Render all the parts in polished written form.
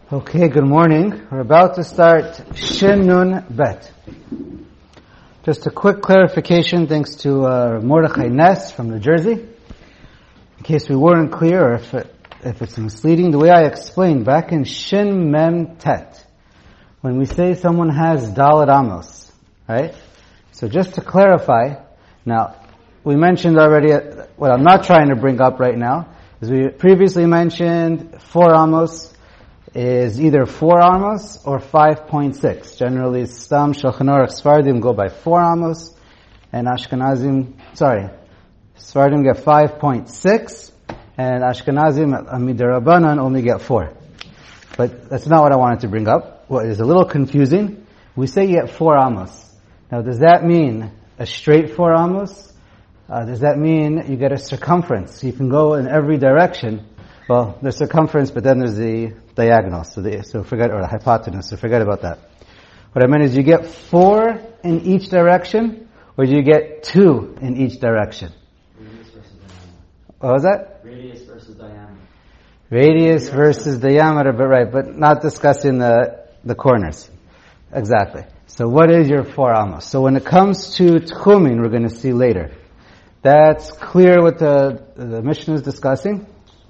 Okay, good morning. We're about to start Shin Nun Bet. Just a quick clarification thanks to Mordechai Ness from New Jersey. In case we weren't clear or if it's misleading, the way I explained back in Shin Mem Tet, when we say someone has Dalet Amos, right? So just to clarify, now, we mentioned already, what I'm not trying to bring up right now, is we previously mentioned 4 Amos is either 4 Amos or 5.6. Generally, Stam, Shulchan Aruch, Sfardim go by 4 Amos, and Ashkenazim get 5.6, and Ashkenazim, Midirabanan, only get 4. But that's not what I wanted to bring up. What is a little confusing, we say you get 4 Amos. Now, does that mean a straight 4 Amos? Does that mean you get a circumference? You can go in every direction. Well, there's circumference, but then there's the diagonal, so forget, or the hypotenuse, so forget about that. What I meant is you get 4 in each direction, or do you get 2 in each direction? Radius versus diameter. What was that? Radius versus diameter. Radius versus diameter, but right, but not discussing the corners. Exactly. So what is your 4 Amos? So when it comes to Tchumin, we're going to see later. That's clear what the Mishnah is discussing.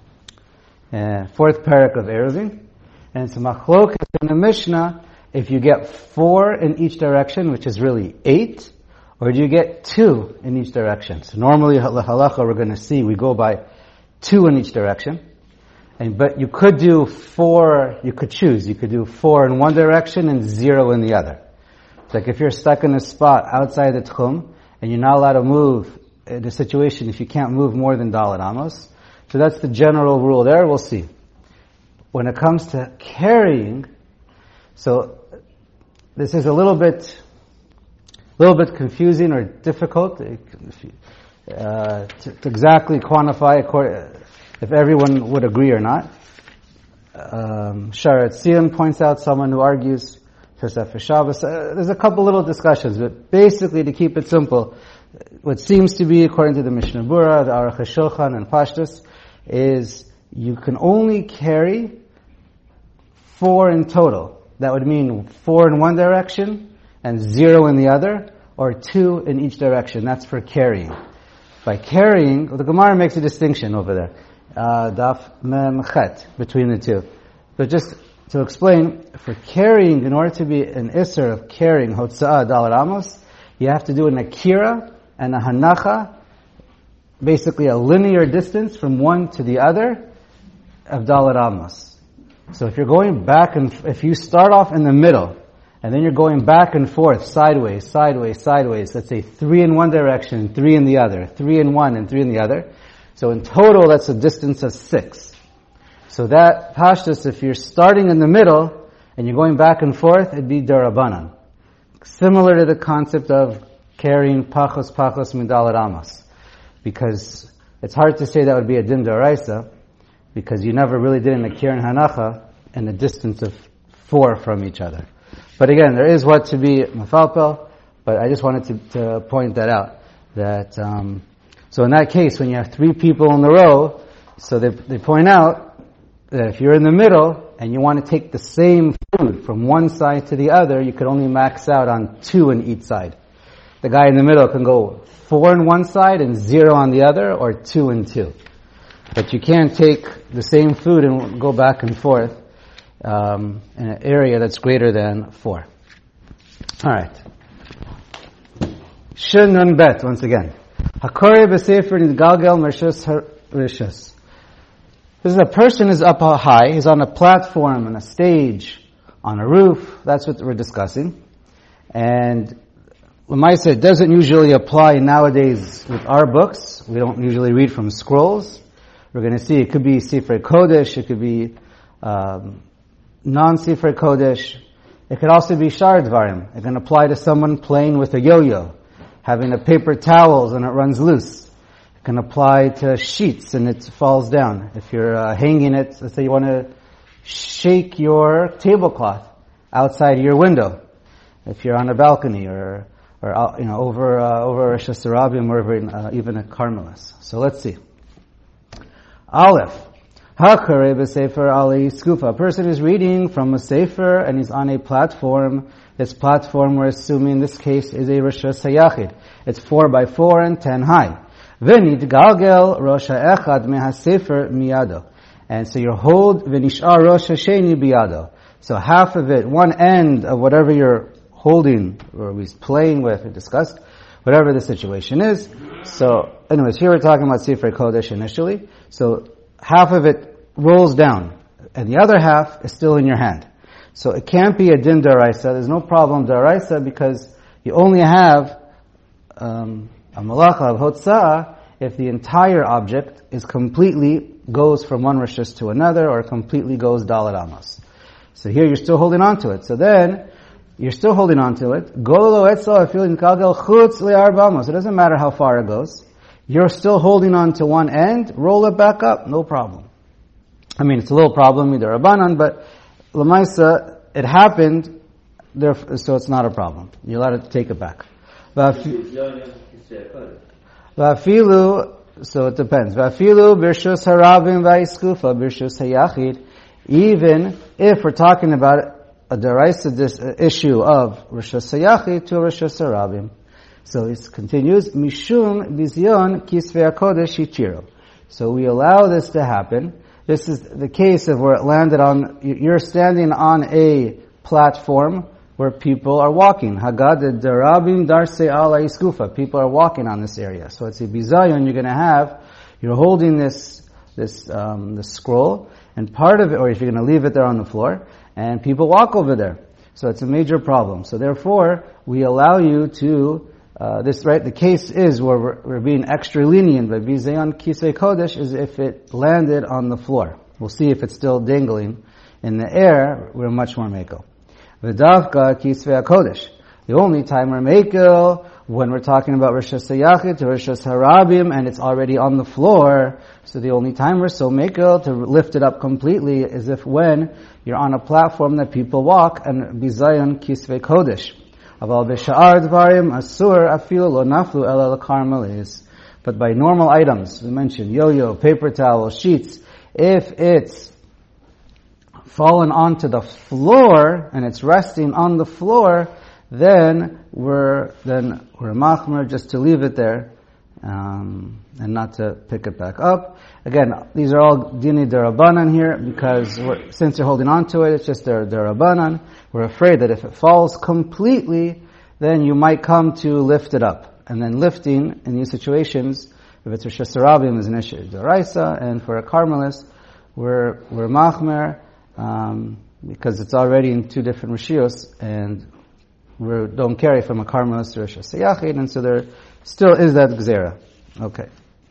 4th parak of Eruvin. And it's a machlokas in the Mishnah if you get 4 in each direction, which is really 8, or do you get 2 in each direction? So normally, halacha, we're going to see, we go by 2 in each direction. But you could do 4, you could choose. You could do 4 in one direction and 0 in the other. It's like if you're stuck in a spot outside the Tchum, and you're not allowed to move in a situation if you can't move more than Dalet Amos. So that's the general rule there. We'll see. When it comes to carrying, so this is a little bit confusing or difficult to exactly quantify if everyone would agree or not. Sharat Sion points out someone who argues for Shabbos. There's a couple little discussions, but basically to keep it simple, what seems to be, according to the Mishnah Berurah, the Aruch HaShulchan, and Pashtus, is you can only carry 4 in total. That would mean 4 in one direction and 0 in the other, or 2 in each direction. That's for carrying. By carrying, the Gemara makes a distinction over there. Daf Mem Chet, between the two. But just to explain, for carrying, in order to be an Isser of carrying Hotza'ah Dalet Amos, you have to do an Akira and a Hanacha, basically a linear distance from one to the other of Dalet Amos. So if you're going back if you start off in the middle, and then you're going back and forth, sideways, let's say 3 in one direction, 3 in the other, 3 in one and 3 in the other. So in total, that's a distance of 6. So that pashtus, if you're starting in the middle, and you're going back and forth, it'd be darabanan. Similar to the concept of carrying pachos min Dalet Amos. Because it's hard to say that would be a din d'oraisa, because you never really did an akir and hanacha in a distance of 4 from each other. But again, there is what to be mafalpel, but I just wanted to point that out. That so in that case, when you have 3 people in the row, so they point out that if you're in the middle and you want to take the same food from one side to the other, you could only max out on 2 in each side. The guy in the middle can go 4 on one side and 0 on the other, or 2 and 2. But you can't take the same food and go back and forth in an area that's greater than 4. Alright. Shin Nun Bet, once again. Hakore b'sefer nidgalgel mershus harishus. This is a person is up high, he's on a platform, on a stage, on a roof. That's what we're discussing. And Lamaisa, it doesn't usually apply nowadays with our books. We don't usually read from scrolls. We're going to see it could be Sifrei Kodesh, it could be non-Sifrei Kodesh. It could also be Shar Dvarim. It can apply to someone playing with a yo-yo, having a paper towels and it runs loose. It can apply to sheets and it falls down. If you're hanging it, let's say you want to shake your tablecloth outside your window. If you're on a balcony or over Rosh Hashanah or even a Carmelis. So let's see. Aleph. Hakare b'sefer ali skufa. A person is reading from a sefer and he's on a platform. This platform, we're assuming in this case, is a Rosh Hayachid. It's 4 by 4 and 10 high. V'nid galgel Rosh echad mehasefer miyado. And so you hold v'nishar Rosh Hasheni biyado. So half of it, one end of whatever you're holding, or he's playing with, or discussed, whatever the situation is. So, anyways, here we're talking about Sefer Kodesh initially. So, half of it rolls down, and the other half is still in your hand. So it can't be a din daraisa. There's no problem daraisa because you only have a malacha of hotzah if the entire object is completely goes from one rishus to another, or completely goes dalat amos. So here you're still holding on to it. So then you're still holding on to it. Gololo etzel afil kalgel chutz le'arba amos. It doesn't matter how far it goes. You're still holding on to one end. Roll it back up, no problem. I mean, it's a little problem, either Rabbanan, but Lamaisa, it happened, so it's not a problem. You're allowed to take it back. Vafilu, so it depends. Vafilu birshus harabim va'iskufa birshus hayachid. Even if we're talking about a deraisa, this issue of rishus hayachid to rishus harabim. So it continues, Mishum Bizyon Kisvei HaKodesh Hichiro. So we allow this to happen. This is the case of where it landed on, you're standing on a platform where people are walking. Hagad Darabim Darse Ala Iskufa. People are walking on this area. So it's a bizayon you're holding this scroll, and part of it, or if you're going to leave it there on the floor, and people walk over there. So it's a major problem. So therefore, we allow you to the case is where we're being extra lenient, but Bizayon Kisei Kodesh is if it landed on the floor. We'll see if it's still dangling in the air, we're much more mekel. V'davka Kisvei HaKodesh. The only time we're mekel, when we're talking about Rishus Hayachid to Rishus Harabim, and it's already on the floor, so the only time we're so mekel to lift it up completely is if when you're on a platform that people walk, and Bizayon Kisvei Kodesh. But by normal items, we mentioned yo-yo, paper towel, sheets, if it's fallen onto the floor and it's resting on the floor, then we're machmer just to leave it there and not to pick it back up. Again, these are all dini derabanan here because since you're holding on to it, it's just derabanan. We're afraid that if it falls completely, then you might come to lift it up. And then lifting in these situations, if it's Rosh Hashanah, is an issue deraisa, and for a Carmelist, we're machmer because it's already in two different rishios, and we don't carry from a Carmelist to Rosh Hashanah, and so there still is that gzera. Okay.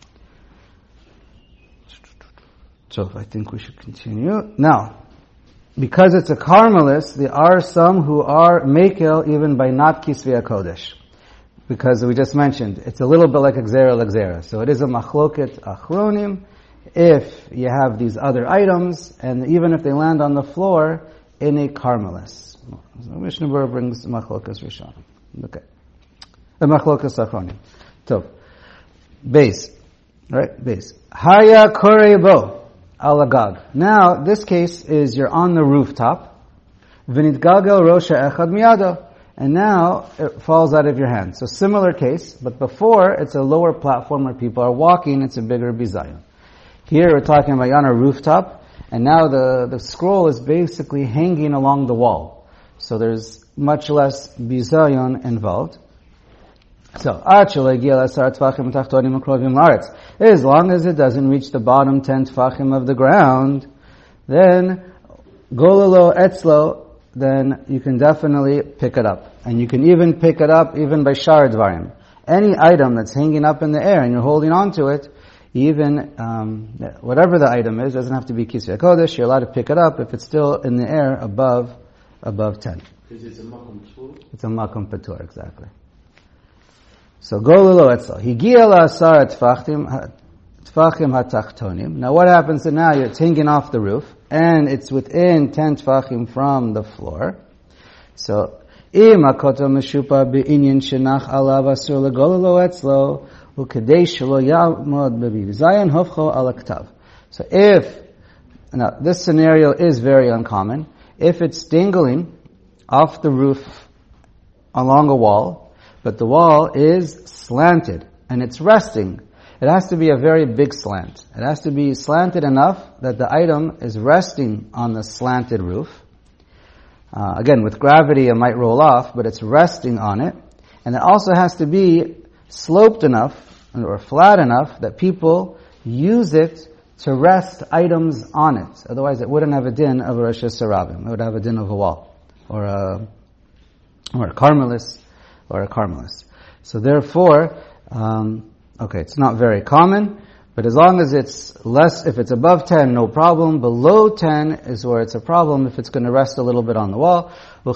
So I think we should continue. Now, because it's a Carmelist, there are some who are mekel even by not Kisvei HaKodesh. Because we just mentioned, it's a little bit like a gzera. So it is a machloket achronim if you have these other items, and even if they land on the floor in a Carmelist. So Mishnah Berurah brings machlokas rishonim. Okay. The machlokas achronim. So, base. Right? Base. Haya korebo. Alagag. Now, this case is you're on the rooftop. V'nitgagel rosha echad miyado. And now it falls out of your hand. So similar case, but before it's a lower platform where people are walking, it's a bigger bizayon. Here we're talking about you're on a rooftop, and now the scroll is basically hanging along the wall. So there's much less bizayon involved. So, as long as it doesn't reach the bottom 10 tfachim of the ground, then gololo etzlo, then you can definitely pick it up. And you can even pick it up even by shar dvarim. Any item that's hanging up in the air and you're holding on to it, even whatever the item is, doesn't have to be Kisvei HaKodesh, you're allowed to pick it up if it's still in the air above 10. Because it's a makom patur? It's a makom patur, exactly. So gololo etzlo. Higia la'asar tfachim hatachtonim. Now what happens to now? It's hanging off the roof, and it's within 10 tfachim from the floor. So, im hakoto meshupa be'inyan shenach alav asur legololo etzlo u'kedei shelo yamod bebizayon hofcho al haktav. So if Now, this scenario is very uncommon. If it's dangling off the roof along a wall, but the wall is slanted and it's resting, it has to be a very big slant. It has to be slanted enough that the item is resting on the slanted roof. Again, with gravity it might roll off, but it's resting on it. And it also has to be sloped enough or flat enough that people use it to rest items on it. Otherwise it wouldn't have a din of a Rosh Hashanah. It would have a din of a wall, or a carmelis, So therefore, it's not very common, but as long as it's less, if it's above 10, no problem. Below 10 is where it's a problem if it's going to rest a little bit on the wall. And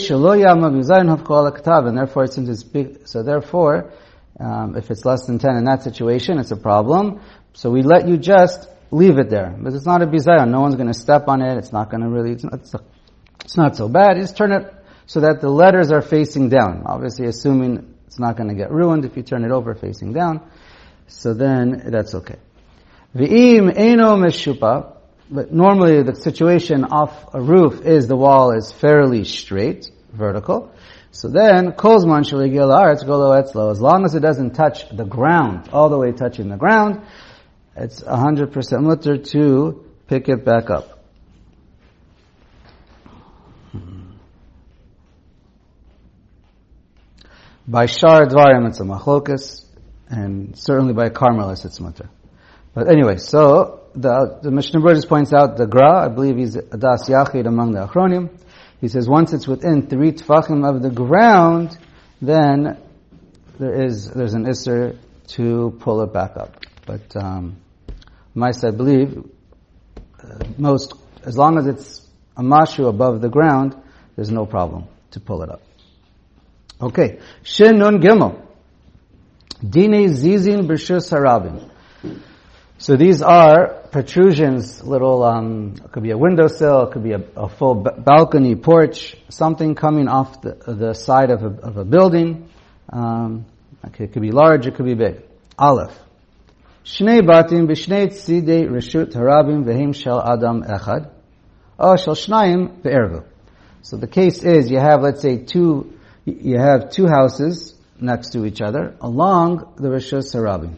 therefore, since it's big, so therefore, if it's less than 10 in that situation, it's a problem. So we let you just leave it there. But it's not a bizayon. No one's going to step on it. It's not going to really, it's not so bad. You just turn it so that the letters are facing down. Obviously, assuming it's not going to get ruined if you turn it over facing down. So then, that's okay. V'im eino meshupa. But normally the situation off a roof is the wall is fairly straight, vertical. So then, kozman shaligil haaretz golo etzlo. As long as it doesn't touch the ground, all the way touching the ground, it's 100% mutter to pick it back up. By shar dvarim it's a machlokas, and certainly by carmelis it's mutter. But anyway, so the Mishnah Berurah just points out the Gra, I believe he's a das yachid among the achronim. He says once it's within 3 tfachim of the ground, then there's an isser to pull it back up. But Maisa, I believe, as long as it's a mashu above the ground, there's no problem to pull it up. Okay, Shin Nun Gimel. Dine Zizin B'Shus Harabim. So these are protrusions, little, it could be a windowsill, it could be a full balcony, porch, something coming off the side of a building. It could be large, it could be big. Aleph. Shnei batim b'shnei tzidei reshut harabim v'hem shel adam echad, or shel shnayim ve'ervu. So the case is you have, let's say, two houses next to each other along the reshut harabim.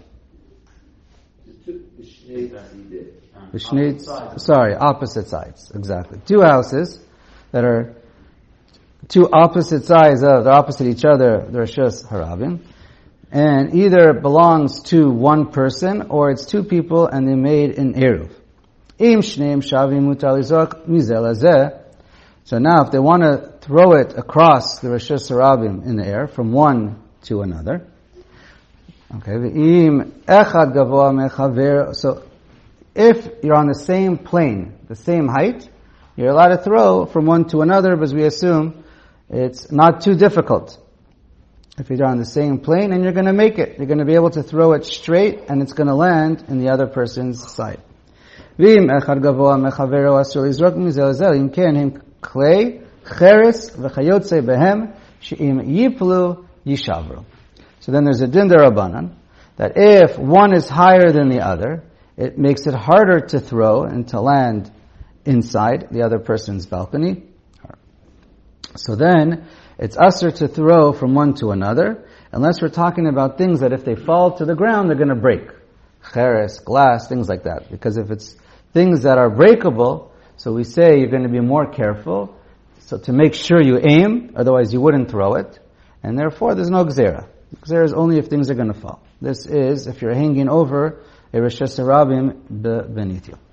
Opposite sides, exactly. Two houses that are two opposite sides they're opposite each other, the reshus harabim, and either belongs to one person or it's two people and they made an eruv. Im shneim shavim mutar lizok mizel hazeh. So now, if they want to throw it across the reshus harabim in the air from one to another, okay. Im echad gavoa mechaver. So if you're on the same plane, the same height, you're allowed to throw from one to another, because we assume it's not too difficult. If you're on the same plane and you're going to make it, you're going to be able to throw it straight and it's going to land in the other person's side. V'im echad gavoa mechavero asur lizrok mizel zel im ken him klei cheres v'chayotze behem she'im yiplu yishavru. So then there's a din derabanan that if one is higher than the other, it makes it harder to throw and to land inside the other person's balcony. So then, it's usher to throw from one to another, unless we're talking about things that if they fall to the ground, they're going to break. Cheres, glass, things like that. Because if it's things that are breakable, so we say you're going to be more careful, so to make sure you aim, otherwise you wouldn't throw it, and therefore there's no gzera. Gzera is only if things are going to fall. This is if you're hanging over a reshus harabim beneath you.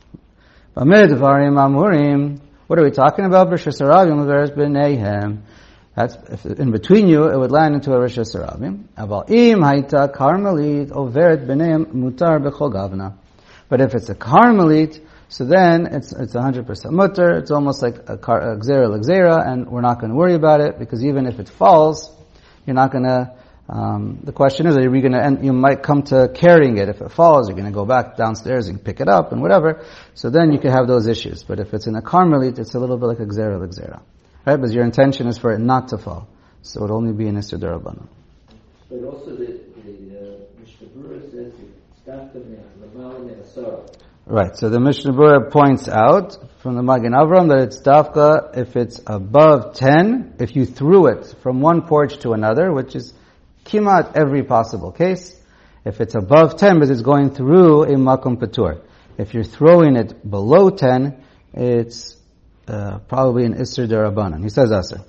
What are we talking about? Reshus harabim v'eres b'neihem. That's if in between you, it would land into a reshus harabim. Aval im hayta karmelit overet b'neihem mutar b'chol gavna. But if it's a karmelit, so then it's 100% mutar. It's almost like a gzera l'gzera, and we're not going to worry about it because even if it falls, you're not going to. The question is, are we going to? And you might come to carrying it. If it falls, you're going to go back downstairs and pick it up and whatever. So then you could have those issues. But if it's in a karmelit, it's a little bit like a gzera l'gzera, right? Because your intention is for it not to fall, so it would only be an isser derabanan. But also the Mishnah Berurah says Right, so the Mishnah Berurah points out from the Magen Avram that it's dafka if it's above 10, if you threw it from one porch to another, which is kimat every possible case. If it's above 10, because it's going through a makom patur. If you're throwing it below 10, it's probably an Isser Derabanan. He says Aser.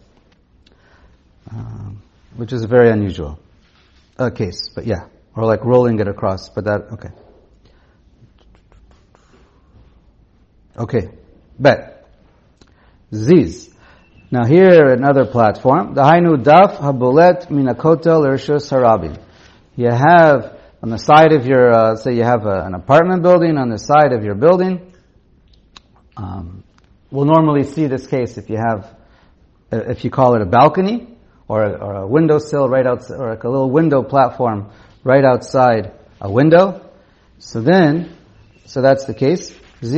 Which is very unusual case, but yeah. Or like rolling it across, but that, okay. Okay, bet. Ziz. Now here, another platform. The Hainu Daf Habulet Minakotel Irshus Harabim. You have, on the side of your, say you have an apartment building, on the side of your building, we'll normally see this case if you call it a balcony, or a windowsill right outside, or like a little window platform right outside a window. So that's the case.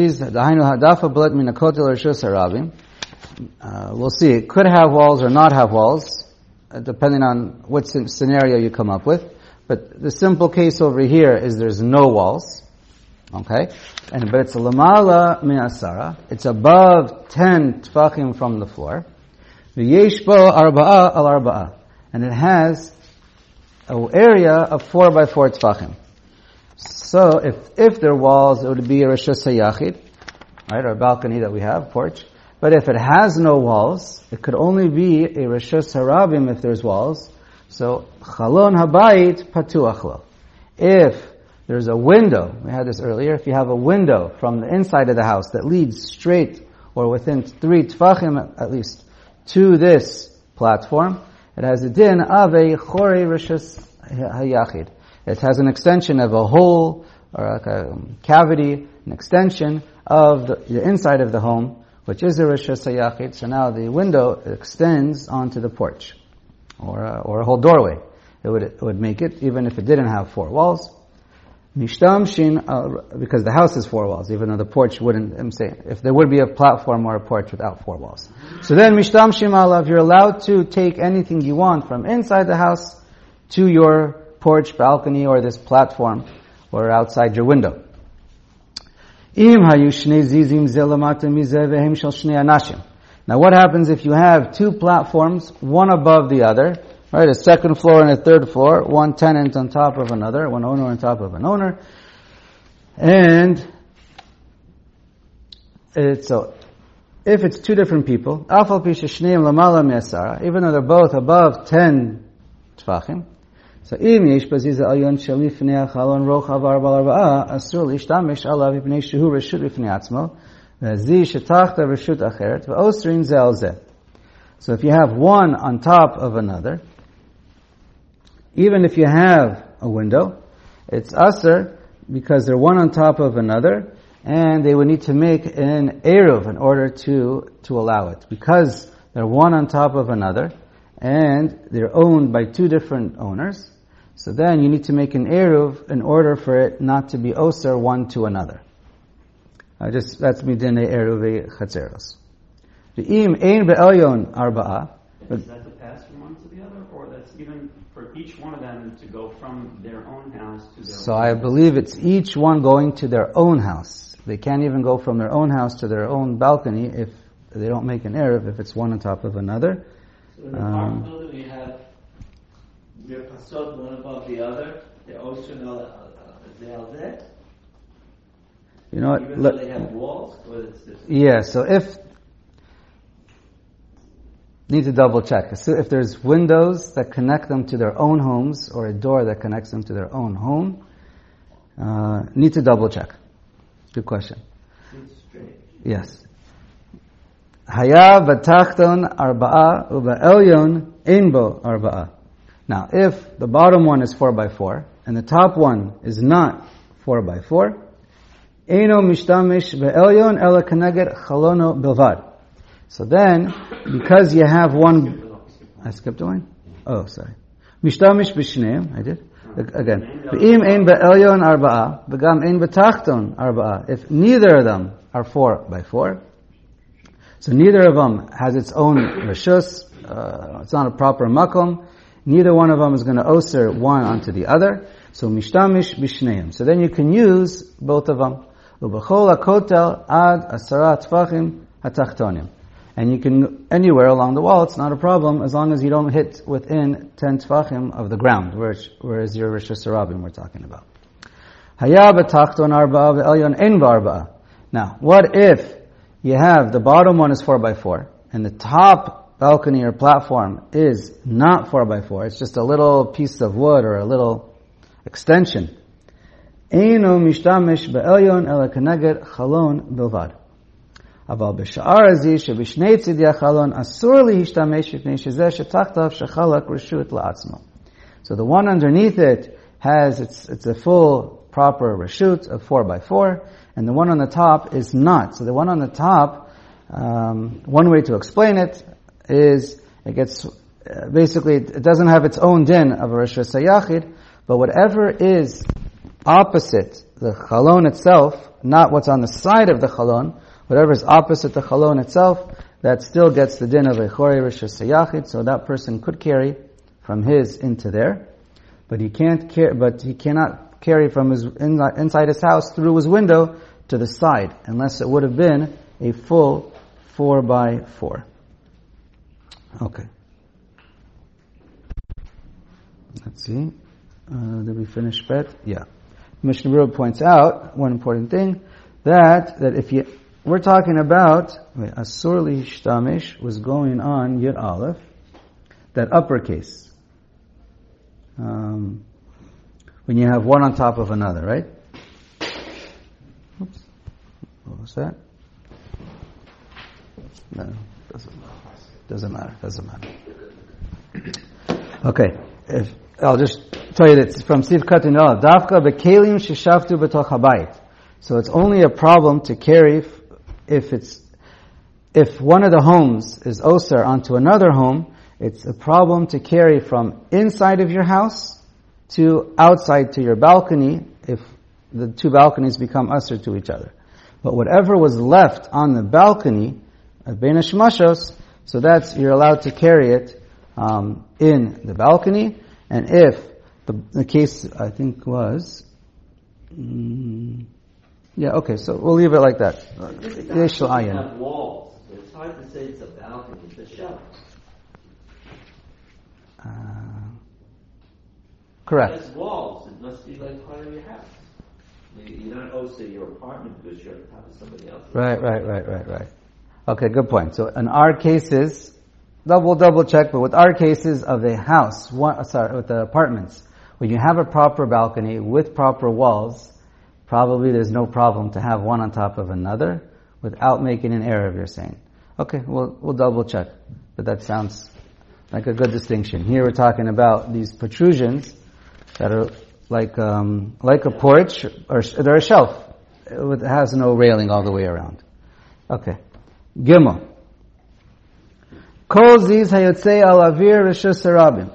We'll see. It could have walls or not have walls, depending on what scenario you come up with. But the simple case over here is there's no walls. Okay? But it's a lamala min asara. It's above 10 tfachim from the floor. V'yesh bo arba'a al arba'a. And it has an area of 4 by 4 tfachim. So if there are walls, it would be a reshus hayachid, right, or a balcony that we have, porch. But if it has no walls, it could only be a reshus harabim if there's walls. So chalon habayit patuach lo. If there's a window, we had this earlier, if you have a window from the inside of the house that leads straight or within 3 tfachim at least to this platform, it has a din of a chorei reshus hayachid. It has an extension of a hole, or like a cavity, an extension of the inside of the home, which is a reshus hayachid. So now the window extends onto the porch, or a whole doorway. It would make it, even if it didn't have 4 walls. Mishtamshin, because the house is 4 walls, even though the porch wouldn't, I'm saying, if there would be a platform or a porch without 4 walls. So then, Mishtamshim alav, you're allowed to take anything you want from inside the house to your porch, balcony, or this platform, or outside your window. Now what happens if you have 2 platforms, one above the other, right, a second floor and a third floor, one tenant on top of another, one owner on top of an owner, and so if it's 2 different people, even though they're both above 10 tfachim, so אם יש בזיז העליון שלפני החלון רוחב 4 אסור להשתמש עליו מפני שהוא רשות בפני עצמו, והזי שתחת רשות אחרת, ואוסרים זה על זה. So if you have one on top of another, even if you have a window, it's asr because they're one on top of another, and they would need to make an eruv in order to allow it. Because they're one on top of another, and they're owned by 2 different owners, so then you need to make an eruv in order for it not to be osir one to another. That's midinei eruvei chatzeros. Ve'im ein be'elyon arba'a. Is that to pass from one to the other, or that's even for each one of them to go from their own house to their So own I house? believe it's each one going to their own house. They can't even go from their own house to their own balcony if they don't make an eruv, if it's one on top of another. So in the apartment building, we have your facade one above the other, the ocean, they are there. You know Even what? though they have walls, or it's just... Yeah, so need to double check. So if there's windows that connect them to their own homes, or a door that connects them to their own home, need to double check. Good question. Seems strange. Yes. Haya batachton arba'a uba'elyon einbo arba'a. Now, if the bottom one is 4 by 4 and the top one is not 4 by 4, eino mishtamish be'elyon ela keneged chalono bilvad. So then, because you have one, I skipped a line. Oh, sorry. Mishtamish b'shneim, I did. Again, ve'im ein be'elyon arba'a, v'gam ein batachton arba'a. If neither of them are 4 by 4, so neither of them has its own reshus, it's not a proper makom, neither one of them is going to osir one onto the other, so mishtamish b'shneim. So then you can use both of them. Ubechol hakotel ad 10 tfachim hatachtonim. And you can, anywhere along the wall, it's not a problem, as long as you don't hit within 10 tfachim of the ground, whereas your Rishus Harabim we're talking about. Haya b'tachton arba'a ve'elyon ein b'arba'a. Now, what if you have, the bottom one is 4x4, and the top balcony or platform is not 4x4, it's just a little piece of wood or a little extension. Eino mishtamish be'elyon ela keneged chalon bilvad. אבל בשער הזה שבשני צידי החלון אסור להשתמש מפני שזה שתחתיו שחלק רשות לעצמו. So the one underneath it has, it's a full proper reshut of 4x4, and the one on the top is not. So the one on the top, one way to explain it is, it gets, basically it doesn't have its own din of a reshus hayachid, but whatever is opposite the chalon itself, not what's on the side of the chalon, whatever is opposite the chalon itself, that still gets the din of a chorei rishus hayachid. So that person could carry from his into there, but he cannot carry from his inside his house through his window to the side, unless it would have been a full 4x4. Okay. Let's see. Did we finish Bet? Yeah. Mishnah Berurah points out one important thing, that if you, we're talking about, Asur Lishtamish was going on Yud Aleph, that uppercase. When you have one on top of another, right? Oops. What was that? No, doesn't matter. Okay. I'll just tell you that it's from Siv Katin Aleph. Dafka bekelim sheshavtu b'toch habayit. So it's only a problem to carry if one of the homes is osir onto another home. It's a problem to carry from inside of your house to outside to your balcony if the two balconies become usher to each other. But whatever was left on the balcony, bein hashmashos, so that's, you're allowed to carry it in the balcony. And if the case, I think was, okay, so we'll leave it like that. This balcony have walls. It's hard to say it's a balcony, it's a shelf. Correct. It has walls. It must be like part of your house. You're not also your apartment because you're on top of somebody else. Right. Okay, good point. So in our cases, double check, but with our cases of a house, with the apartments, when you have a proper balcony with proper walls, probably there's no problem to have one on top of another without making an error, you're saying. Okay, we'll double check. But that sounds like a good distinction. Here we're talking about these protrusions that are like a porch, or they're a shelf. It has no railing all the way around. Okay. Gimel. Kol ziz hayotzei al avir rishus harabim.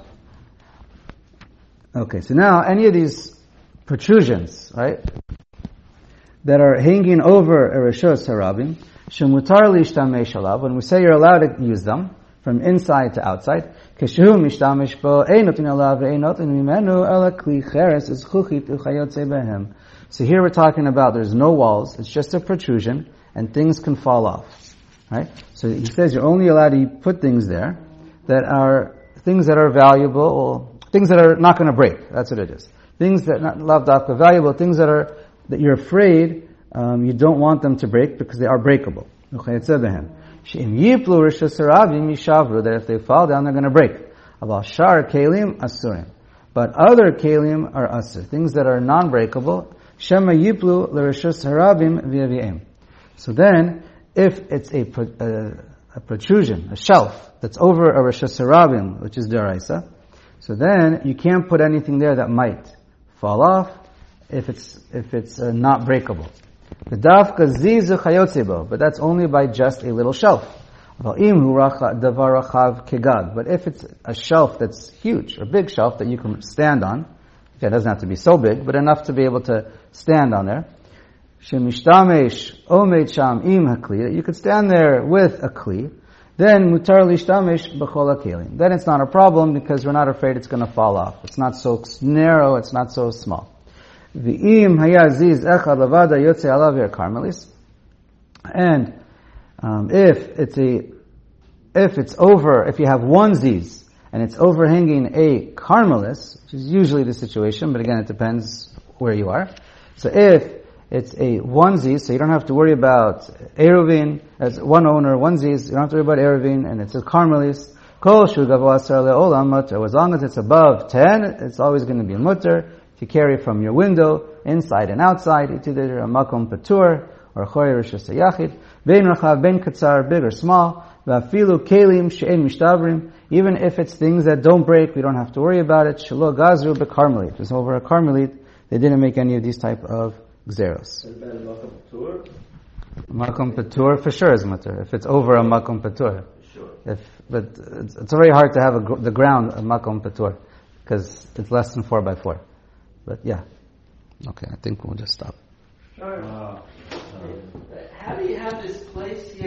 Okay, so now any of these protrusions, right, that are hanging over a rishus harabim, shemutar lishtamesh alav, when we say you're allowed to use them from inside to outside, keshu mishtamish bo einotin alav einotin mimenu ela kli cheres is chuchit uchayotzei behem. So here we're talking about there's no walls, it's just a protrusion, and things can fall off. Right? So he says you're only allowed to put things there that are things that are valuable, or things that are not going to break. That's what it is. Things that not lav dafka valuable, things that you're afraid you don't want them to break because they are breakable. That if they fall down, they're going to break. About shar kelim asurim, but other kelim are asur, things that are non-breakable. Shema yiplu l'rishus harabim v'yavi'im. So then, if it's a protrusion, a shelf that's over a rishus harabim, which is deraisa, so then you can't put anything there that might fall off if it's not breakable. The dafka zizu chayotzebo, but that's only by just a little shelf. But if it's a shelf that's huge, a big shelf that you can stand on, it doesn't have to be so big, but enough to be able to stand on there. Shemishtamesh omed sham im hakli, that you could stand there with a kli, then mutar lishtamesh b'chol hakelim. Then it's not a problem because we're not afraid it's going to fall off. It's not so narrow, it's not so small. V'im haya ziz echad lavada yotze alav yer karmelis. And if you have one ziz and it's overhanging a karmelis, which is usually the situation, but again it depends where you are. So if it's a one ziz, so you don't have to worry about eruvin, as one owner, one ziz, you don't have to worry about eruvin, and it's a karmelis. Kol shu gavo asar le'olam mutter. As long as it's above 10, it's always going to be a mutter. If you carry from your window, inside and outside, it's either a makom patur, or choy rishus yachid, bein rachav, bein katzar, big or small, v'afilu kelim she'en mishtavrim, even if it's things that don't break, we don't have to worry about it. Shelo gazru bekarmelit. It was over a karmelit, they didn't make any of these type of gzeros. Makom patur for sure is mutter. If it's over a makom patur. Sure. But it's very hard to have the ground a makom patur because it's less than 4x4. But yeah, okay. I think we'll just stop. Sure. How do you have this place here?